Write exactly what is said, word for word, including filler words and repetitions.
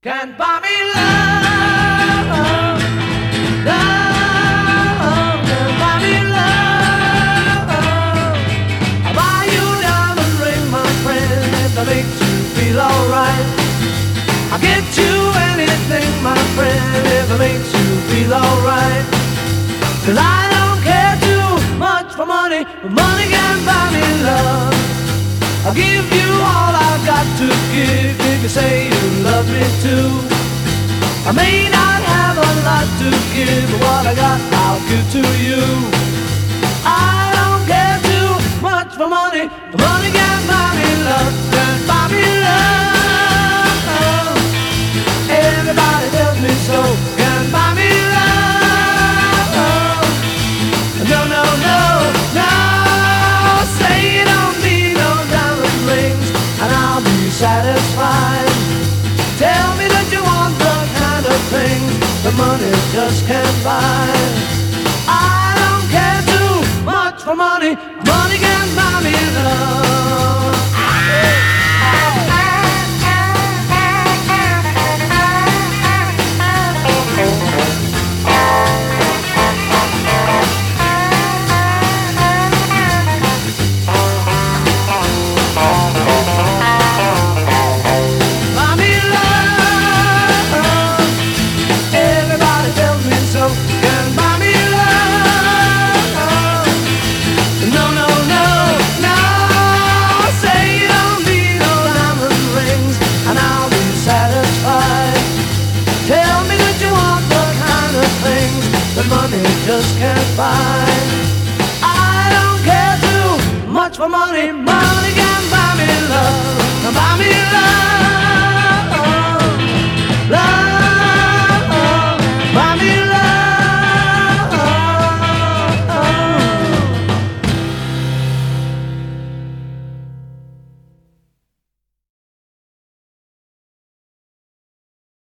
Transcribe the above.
Can't buy me love, love, can't buy me love. I'll buy you a diamond ring, my friend, if that makes you feel alright. I'll get you anything, my friend, if it makes you feel alright. Cause I don't care too much for money, but money can't buy me love. I'll give you all I've got to give if you say you love me too. I may not have a lot to give, but what I got I'll give to you. I don't care too much for money, but money can't buy me love, can't buy me love. Everybody tells me so, can't buy me love. No, no, no, no, say you don't need no diamond rings and I'll be satisfied. Tell me that you want the kind of things that money just can't buy. I don't care too much for money, money can't buy me love. Money just can't buy. I don't care too much for money, money.